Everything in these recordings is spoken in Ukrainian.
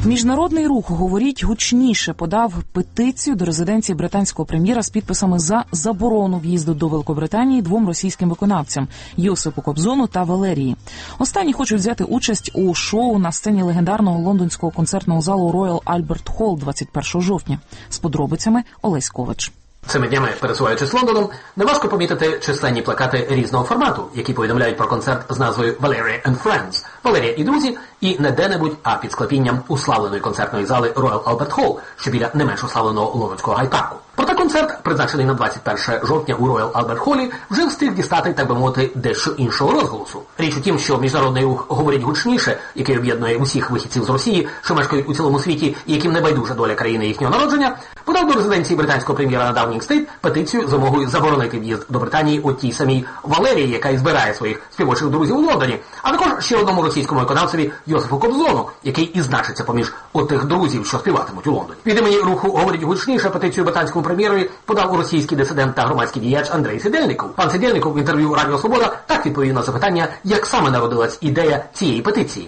Міжнародний рух «Говоріть гучніше» подав петицію до резиденції британського прем'єра з підписами за заборону в'їзду до Великобританії двом російським виконавцям – Йосипу Кобзону та Валерії. Останні хочуть взяти участь у шоу на сцені легендарного лондонського концертного залу Royal Albert Hall 21 жовтня. З подробицями Олесь Ковач. Цими днями, пересуваючись Лондоном, неважко помітити численні плакати різного формату, які повідомляють про концерт з назвою «Valeria and Friends» – «Валерія і друзі», і не де-небудь, а під склепінням уславленої концертної зали Royal Albert Hall, що біля не менш уславленого лондонського гайд-парку. Проте концерт, призначений на 21 жовтня у Royal Albert Hall, вже встиг дістати, так би мовити, дещо іншого розголосу. Річ у тім, що міжнародний рух «Говоріть гучніше», який об'єднує усіх вихідців з Росії, що мешкають у цілому світі і яким не байдужа доля країни їхнього народження, подав до резиденції британського прем'єра на Даунінг-стріт петицію з вимогою заборонити в'їзд до Британії от тій самій Валерії, яка і збирає своїх співочих друзів у Лондоні, а також ще одному російському виконавцеві Йосифу Кобзону, який і значиться поміж отих друзів, що співатимуть у Лондоні. Від імені руху «Говоріть гучніше» петицію британському прем'єрові подав російський дисидент та громадський діяч Андрій Сидельников. Пан Сидельников в інтерв'ю Радіо Свобода так відповів на запитання, як саме народилась ідея цієї петиції.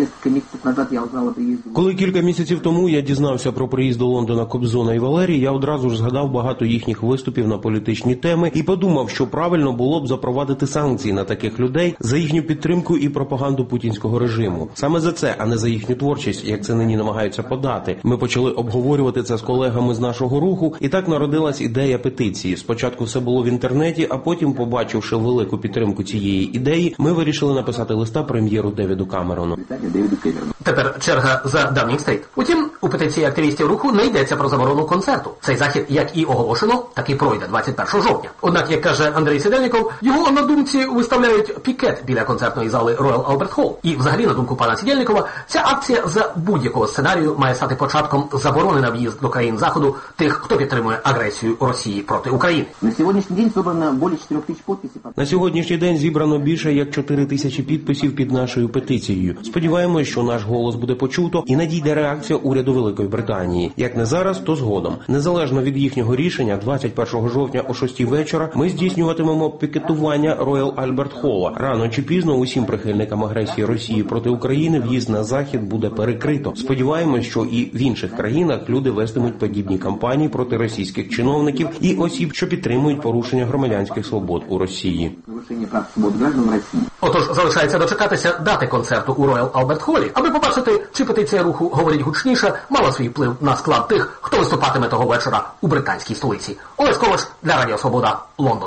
Коли кілька місяців тому я дізнався про приїзд до Лондона Кобзона і Валерії, я одразу ж згадав багато їхніх виступів на політичні теми і подумав, що правильно було б запровадити санкції на таких людей за їхню підтримку і пропаганду путінського режиму. Саме за це, а не за їхню творчість, як це нині намагаються подати. Ми почали обговорювати це з колегами з нашого руху, і так народилась ідея петиції. Спочатку все було в інтернеті, а потім, побачивши велику підтримку цієї ідеї, ми вирішили написати листа прем'єру Девіду Камерону. Тепер черга за Даунінг-стріт. Утім, у петиції активістів руху не йдеться про заборону концерту. Цей захід як і оголошено, так і пройде 21 жовтня. Однак, як каже Андрій Сидельников, його на думці виставляють пікет біля концертної зали Royal Albert Hall. І взагалі, на думку пана Сидельникова, ця акція за будь-якого сценарію має стати початком заборони на в'їзд до країн Заходу тих, хто підтримує агресію Росії проти України. На сьогоднішній день зібрано більше як 4 тисячі підписів під нашою петицією. Сподіваємось, що наш голос буде почуто і надійде реакція уряду Великої Британії. Як не зараз, то згодом. Незалежно від їхнього рішення, 21 жовтня о 6 вечора ми здійснюватимемо пікетування Royal Albert Hall. Рано чи пізно усім прихильникам агресії Росії проти України в'їзд на Захід буде перекрито. Сподіваємось, що і в інших країнах люди вестимуть подібні кампанії проти російських чиновників і осіб, що підтримують порушення громадянських свобод у Росії. Отож, залишається дочекатися дати концерту у Royal Albert Hall, аби побачити, чи петиція руху «Говоріть гучніше» мала свій вплив на склад тих, хто виступатиме того вечора у британській столиці. Олесь Ковач для Радіо Свобода, Лондон.